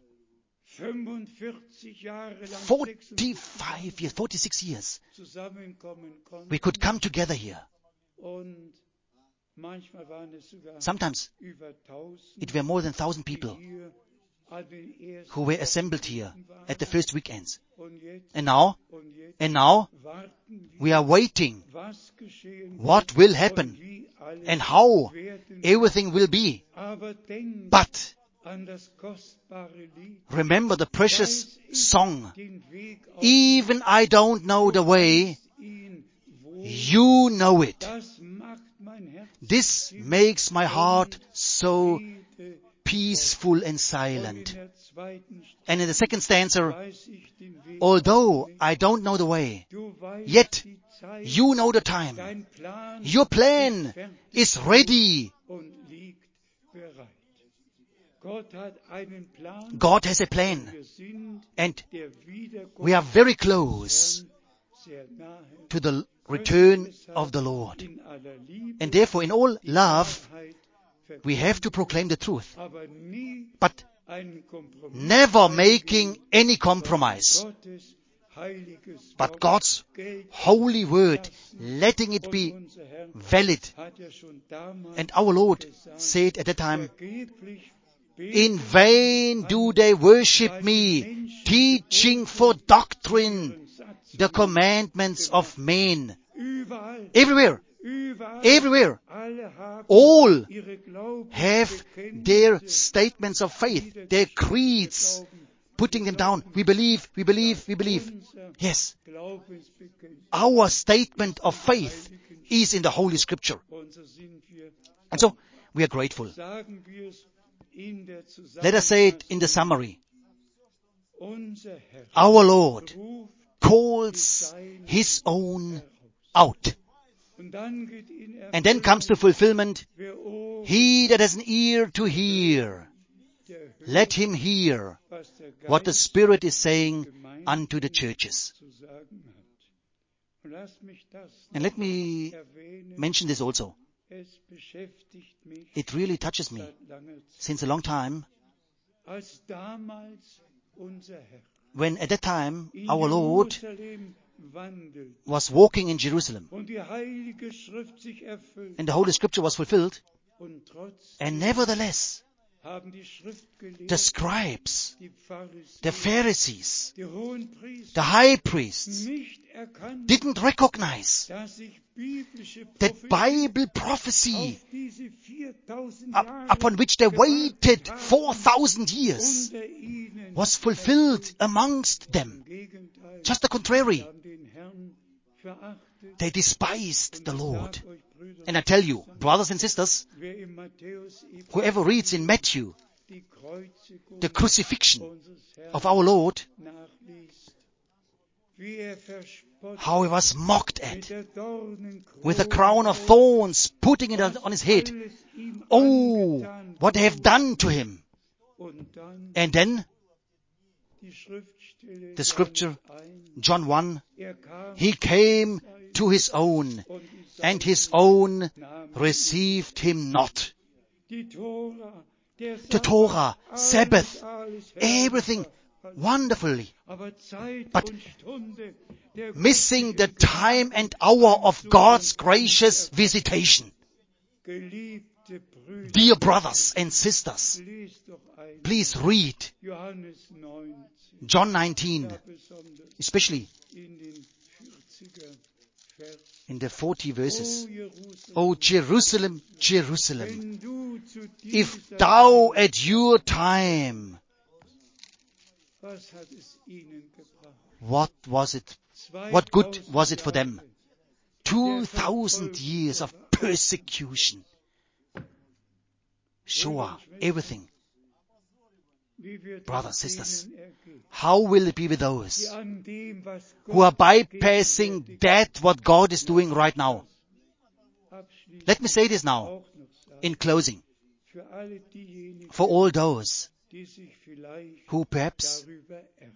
45 Jahre lang 45 years, 46 years, zusammenkommen konnten we could come together here. und manchmal waren es sogar Sometimes über 1000, it were more than 1,000 die people hier an den ersten who were assembled here Wochenenden waren. at the first weekends. Und jetzt, And now warten we wir, are waiting was geschehen what wird will und happen wie alles and how werden wird. everything will be. Aber denkt But an das kostbare Lied, remember the precious weiß ich song. den Weg auf Even I don't know the way, ihn wohl. you know it. Das macht mein Herz This makes my heart so Friede. peaceful and Und in silent. der zweiten And in the second stanza, weiß ich den Weg although auch nicht. I don't know the way, Du weißt yet die Zeit, you know the time. dein Plan Your plan ist fertig is ready. und liegt bereit. Gott hat einen Plan. God has a plan. Wir sind And der Wiederkunft we are very close sehr nahe. to the return of the Lord. In aller Liebe, And therefore, in all die love, Wahrheit we have to proclaim the truth, aber nie but einen Kompromiss never eingehen, making any compromise, Gottes heiliges but Wort God's gilt holy word, lassen. letting it Und be unser Herr valid. hat ja schon damals And our Lord gesagt, said at that time, vergeblich in beten vain do they worship me, teaching for doctrine the commandments of men. überall, Everywhere, überall, everywhere, alle haben all ihre have Glaubensbekenntnisse, their statements of faith, their creeds, putting them down. We believe, we believe, we believe. unser Yes, Glaubensbekenntnis. our statement of faith is in the Holy Scripture. Und so sind wir, And so, we are grateful. sagen wir es in der Let us say it in the Zusammenfassung. summary. Unser Herr Our Lord ruft calls His own out. und dann geht in And then comes the fulfillment. wer Ohren He that has an ear to hear, der hört, let him hear was der what the Geist Spirit is saying Gemeinden unto the churches. zu sagen hat. Und lass mich das And let me erwähnen. mention this also. Es beschäftigt mich It really touches me. seit langer Zeit. Since a long time, Als damals unser Herr when at that time in our Lord Jerusalem wandelt was walking in Jerusalem und die Heilige Schrift sich erfüllt and the Holy Scripture was fulfilled, und trotzdem and nevertheless haben die Schriftgelehrten, the scribes, die Pharisäer, the Pharisees, die Hohenpriester the high priests nicht erkannt, didn't recognize dass sich biblische that Prophetie Bible prophecy auf diese 4000 Jahre upon which they waited gewartet haben, 4,000 years unter ihnen was fulfilled amongst them. Im Gegenteil, Just the contrary. sie haben den Herrn verachtet. They despised the Und ich Lord. sag euch, Brüder, And I tell you, brothers and sisters, wer im Matthäus whoever reads in Matthew die Kreuzigung the crucifixion unseres Herrn of our Lord, nachliest, wie er verspottet how he was mocked mit at der Dornenkrone with a crown of thorns, putting it on his head. alles ihm Oh, angetan what they have wurde. done to him. Und dann And then die Schriftstelle the scripture, Johannes 1, John 1, er kam he came to his own, und die and Seinen his own nahmen received him not. die Tora, der The Torah, Sabbath, alles everything wonderfully, aber Zeit but und Stunde der missing the göttlichen time and hour of God's gracious visitation. Geliebte Brüder, Dear brothers and sisters, lest doch ein please read Johannes 19, John 19, ja besonders especially in den 40er Vers. in the 40 O verses. Jerusalem, O Jerusalem, Jerusalem, wenn du zu if dieser thou Zeit, at your time, was hat es ihnen gebracht? what good was it for them? 2000 2,000 years of persecution. Sure, everything. Wie wird Brothers, es sisters, denen ergehen, how will it be with die those an dem, was who are Gott bypassing gegenwärtig that what God is doing right now? abschließend Let me say this now auch noch sagen, in closing. für alle diejenigen, For all those die sich vielleicht who perhaps darüber ärgern.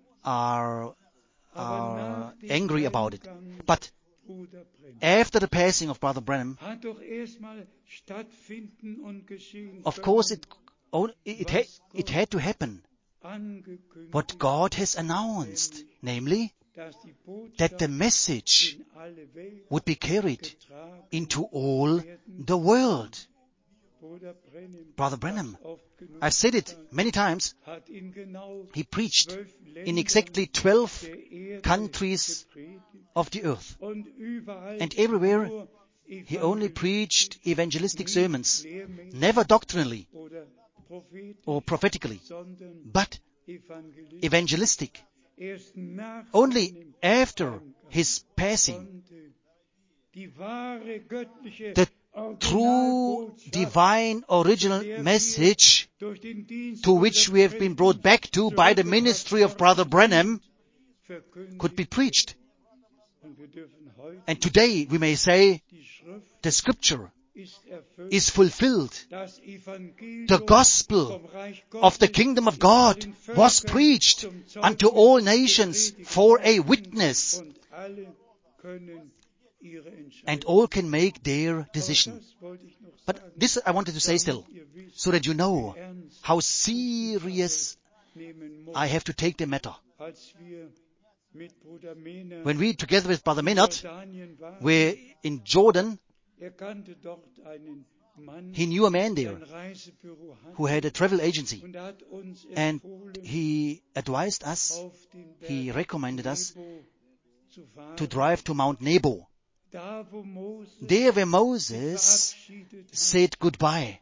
are Aber nach dem angry about it. Eingang But Bruder Brennan after the passing of Brother Branham, hat doch erstmal stattfinden und geschehen of course können, it had to happen angekündigt, what God has announced, namely dass die that the Botschaft message in alle Welt would be carried getragen into all werden. the world. Bruder Brennan Brother Branham, hat's oft genug I've said it gesagt, many times, hat in genau he preached 12 in Ländern exactly 12 der Erde countries gepredigt of the earth. und überall And everywhere nur he only preached evangelistic nicht sermons, lehrmäßig never doctrinally oder prophetisch, or prophetically, sondern but evangelistisch. evangelistic. Erst nach Only seinem after Heimgang his passing, konnte die wahre göttliche the true Originalbotschaft, divine original message durch den Dienst to which we have been brought back to by the ministry of Brother Branham verkündigt could be preached. und wir dürfen heute And today we may say die Schrift the scripture ist erfüllt, is fulfilled. das Evangelium The gospel vom Reich of the Gottes kingdom of ist God allen was Völkern preached zum unto Zeugnis all nations gepredigt for a worden, witness, und alle können ihre Entscheidung. and all can make their Aber decision. das wollte ich noch But sagen, this I wanted to say still, damit ihr wisst, so that you know wie ernst how ich die serious Sache nehmen muss. I have to take the matter. Als wir mit Bruder Mehner When we, together with Brother in Maynard, Jordanien waren, were in Jordan, kannte dort einen Mann, he knew a man der there ein Reisebüro hatte, who had a travel agency, und er hat uns and empfohlen, he advised us, auf den Berg he recommended us Nebo zu fahren, to drive to Mount Nebo. da wo Moses There where sich Moses verabschiedet hat, said goodbye.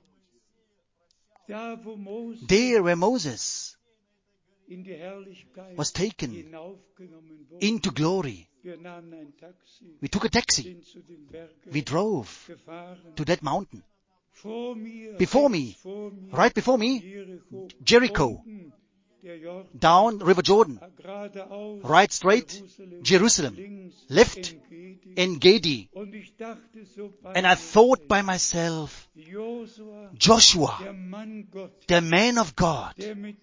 da wo Moses There where Moses in die Herrlichkeit was taken hinaufgenommen wurde. into glory. Wir nahmen ein Taxi, We took a taxi. sind zu den Bergen We drove gefahren. to that mountain. Vor mir, Before rechts me, vor mir, right before me, Jericho, Jericho, unten der Jordan, down River Jordan, geradeaus right straight, Jerusalem, links left Engedi. En-Gedi. Und ich dachte so bei And I mir thought by selbst, myself, Josua, Joshua, der Mann Gottes, the man of God, der mit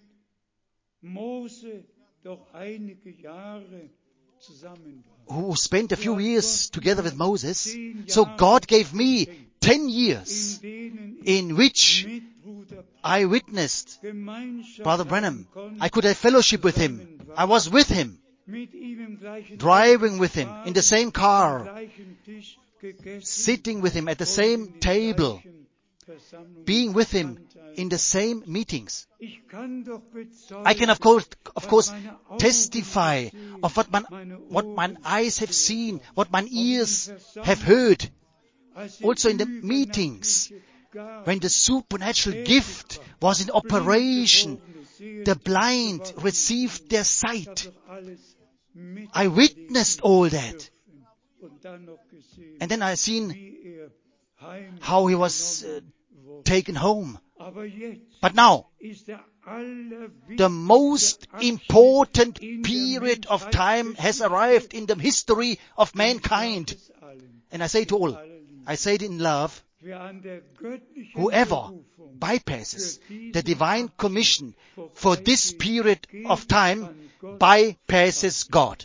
Mose doch einige Jahre zusammen war. who spent a few years together with Moses. So God gave me 10 years In denen in which mit Bruder I witnessed Gemeinschaft Brother haben Branham. konnte, I could have fellowship with him. I was with him, mit ihm im gleichen driving Auto with him gefahren, in the same am car, gleichen Tisch gegessen, sitting with him at the und same in den table, gleichen Versammlungen being with him Anteil. in the same meetings. Ich kann doch bezeugen, I can of course was meine Augen testify gesehen, of what meine my Ohren eyes have seen, what my auch in ears Versammlungen, have heard. als die Also in the meetings, übernatürliche Gabe when the supernatural gift was in operation, the blind received their sight. I witnessed all that. And then I seen how he was taken home. But now, the most important period of time has arrived in the history of mankind. And I say to all, I say it in love, whoever bypasses the divine commission for this period of time bypasses God,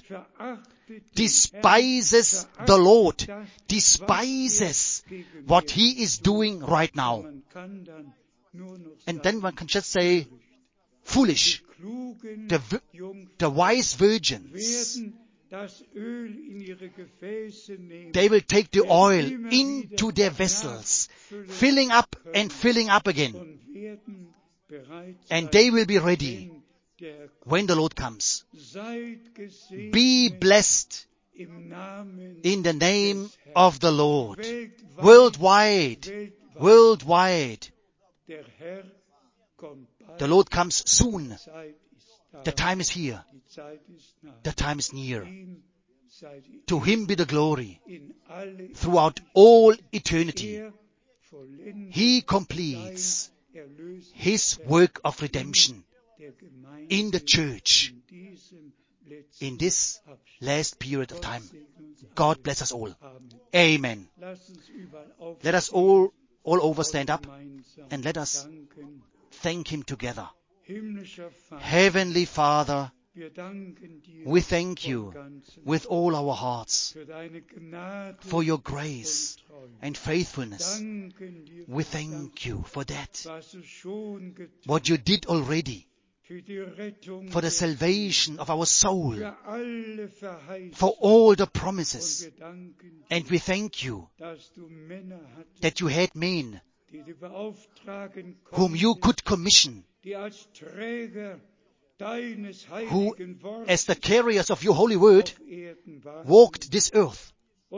despises the Lord, despises what He is doing right now. And then one can just say, foolish. The wise virgins they will take the oil into their vessels, filling up again. And they will be ready when the Lord comes. Be blessed in the name of the Lord. Worldwide. The Lord comes soon. The time is here. The time is near. To Him be the glory throughout all eternity. He completes His work of redemption in the church in this last period of time. God bless us all. Amen. Let us all over stand up and let us thank Him together. Heavenly Father, we thank You with all our hearts for Your grace and faithfulness. We thank You for that. What You did already for the salvation of our soul, for all the promises. And we thank You that You had men whom You could commission, who, as the carriers of Your holy word, walked this earth,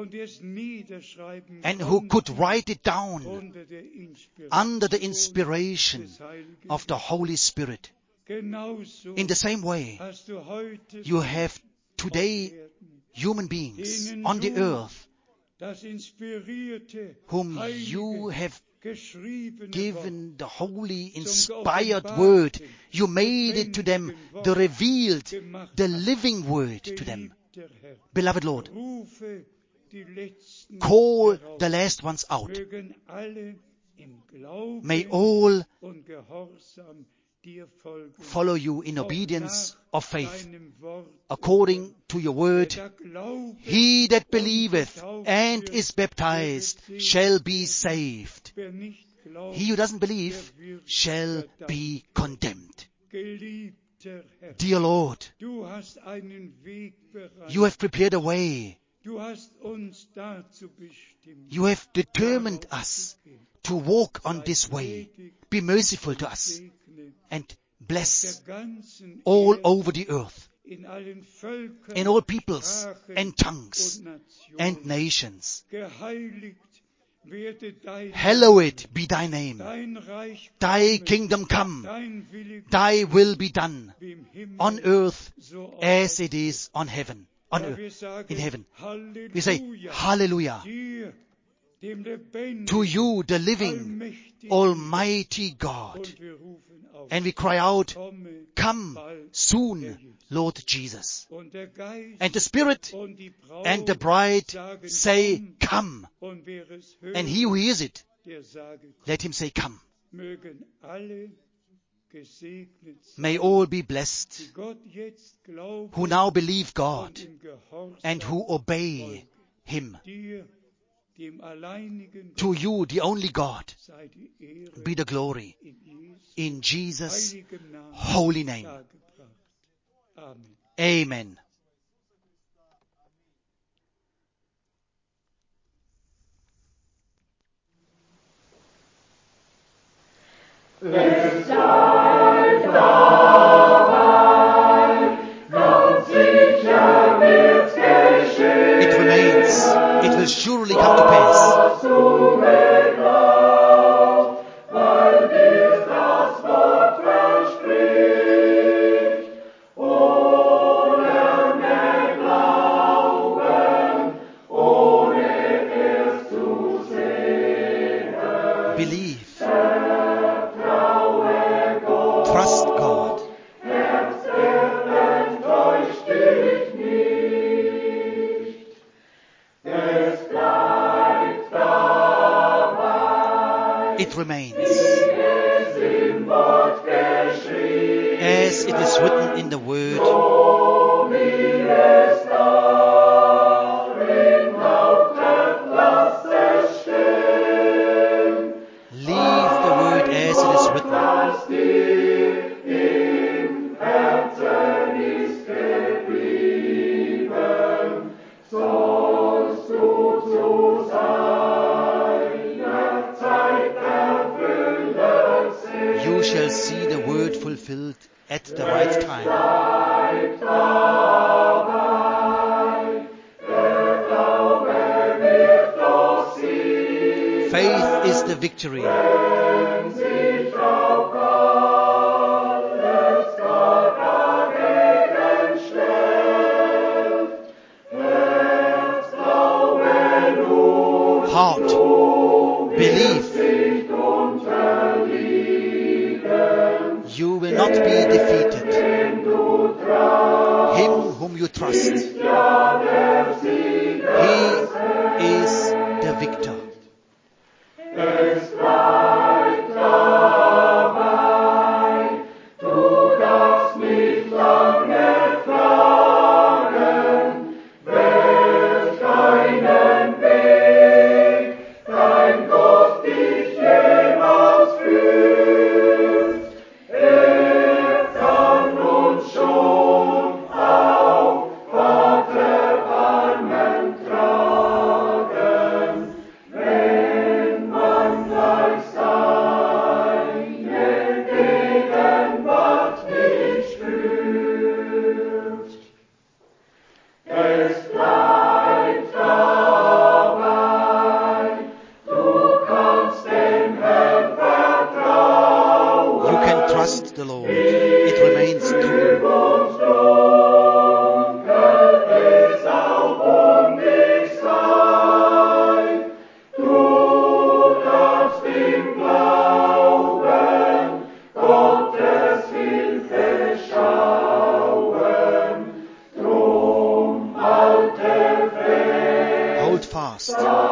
and who could write it down under the inspiration of the Holy Spirit. In the same way, You have today human beings on the earth whom You have given the holy inspired word. You made it to them, the revealed, the living word to them. Beloved Lord, call the last ones out. May all follow You in obedience of faith, according to Your word. He that believeth and is baptized shall be saved. He who doesn't believe shall be condemned. Dear Lord, You have prepared a way. You have determined us to walk on this way. Be merciful to us and bless all over the earth, in all peoples and tongues and nations. Hallowed be Thy name. Thy kingdom come. Thy will be done on earth as it is on heaven. On earth, in heaven. We say, Hallelujah. To You, the living, Almighty God. And we cry out, come soon, Lord Jesus. And the Spirit and the bride say, come. And he who hears it, let him say, come. May all be blessed who now believe God and who obey Him. To You, the only God, be the glory in Jesus' holy name. Amen. It remains. It will surely come to pass. Believe. Trust God. It remains. As it is written in the Word, leave the Word as it is written. fulfilled at the right time. Faith is the victory. Heart, believe. You will not be defeated. Him whom you trust, he is the victor. The Lord, it remains true. Hold fast.